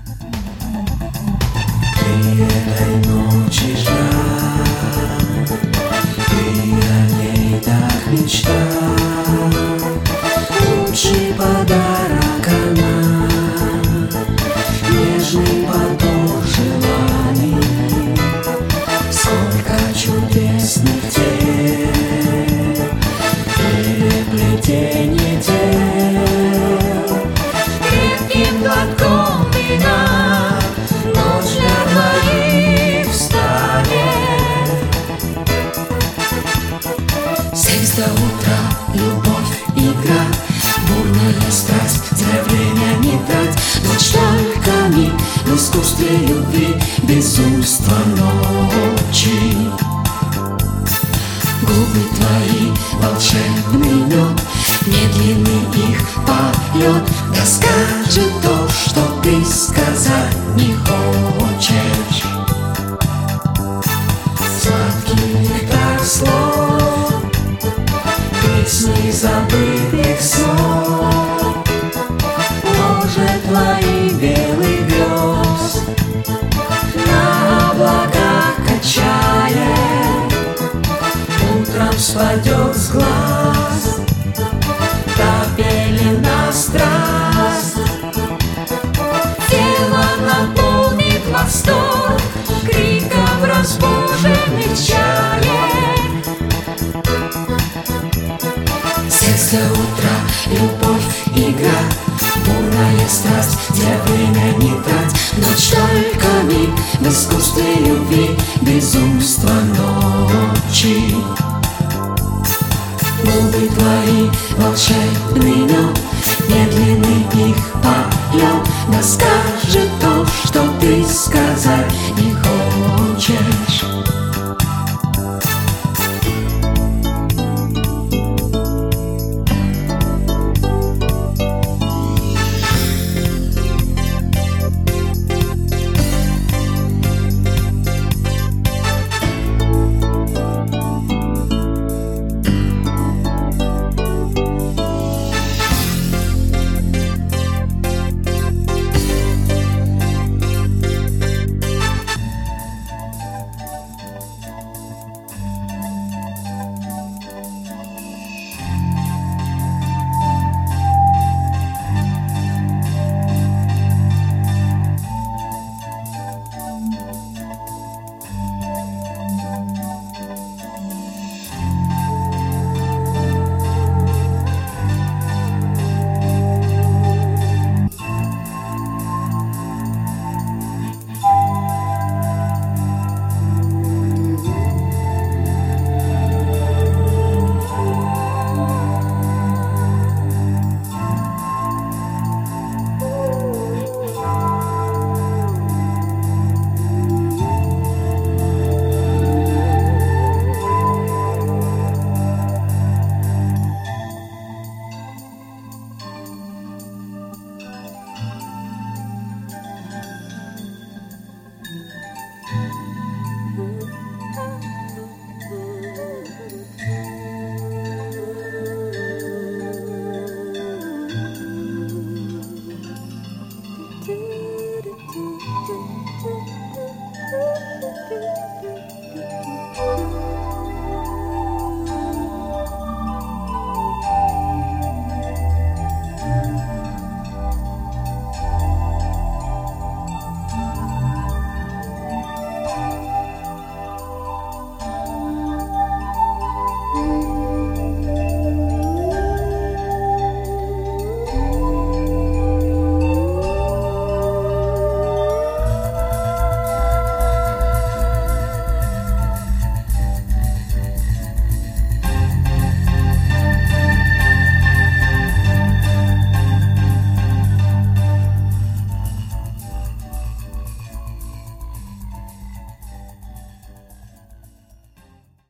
Ты этой ночи ждал, ты о ней так мечтал. Лучший подарок она, нежный поток желаний. Сколько чудесных дел, переплетение дел. Крепким глотком вина ночь для двоих встанет. Секс до утра, любовь, игра, бурная страсть, зря время не трать. Ночь только миг в искусстве любви, безумство ночи. Губы твои, волшебный мед, медленный их полет. Да скажет то, что ты сказать не хочешь. Сладкий нектар слов, песни забытых снов, ложат твои белых грез на облаках качает. Утром спадет с глаз та пелена страсть. Тело наполнит восторг криком разбуженных чаек. Секс до утра, любовь, игра, бурная страсть, зря время не трать. Ночь только миг в искусстве любви, безумство ночи. Губы твои, волшебный мед,